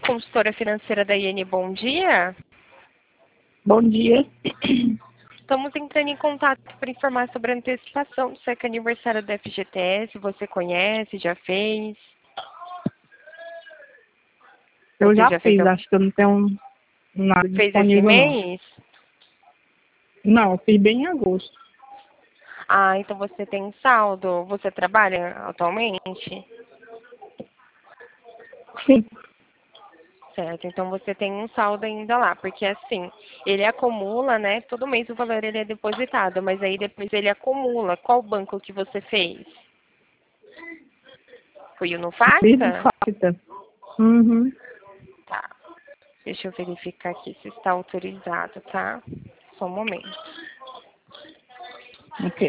consultora financeira da IN, bom dia. Bom dia. Estamos entrando em contato para informar sobre a antecipação do seu aniversário da FGTS. Você conhece, já fez? Eu Você já fiz, fez acho que eu não tenho nada fez esse disponível, não. mês? Não, eu fiz bem em agosto. Ah, então você tem saldo. Você trabalha atualmente? Sim. Certo, então você tem um saldo ainda lá, porque assim, ele acumula, né? Todo mês o valor ele é depositado, mas aí depois ele acumula. Qual banco que você fez? Foi o Fiz de Nufasta? falta. Uhum. Tá. Deixa eu verificar aqui se está autorizado, tá? Só um momento. Ok.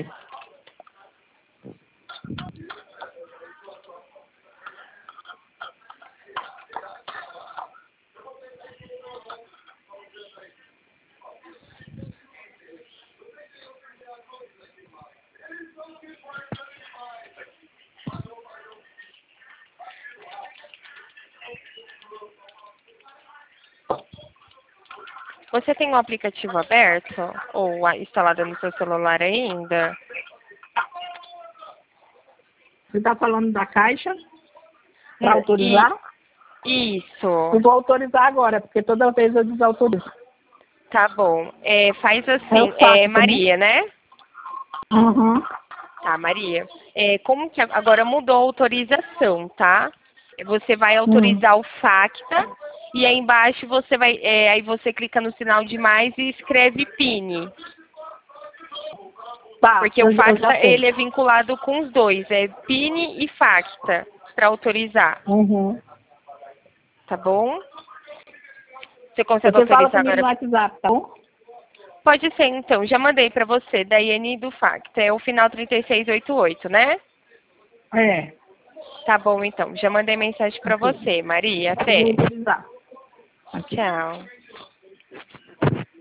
Você tem o aplicativo aberto ou instalado no seu celular ainda? Você está falando da Caixa? Para E autorizar? isso, Eu vou autorizar agora, porque toda vez eu desautorizo. tá bom. Faz É assim, o saque também? Maria, né? Uhum. Tá, Maria. Como que agora mudou a autorização, tá? Você vai Hum. autorizar o FACTA e aí embaixo você vai, aí você clica no sinal de mais e escreve PIN. Tá, Porque o eu já FACTA sei. ele é vinculado com os dois, é PIN e FACTA para autorizar, Uhum. tá bom? Você consegue Você fala autorizar comigo agora? no WhatsApp, tá bom? Pode ser então, já mandei para você, da IN e do FACTA, é o final 3688, né? É. Tá bom então, já mandei mensagem para Ok. você, Maria, Eu vou até. autorizar. Ok. Tchau.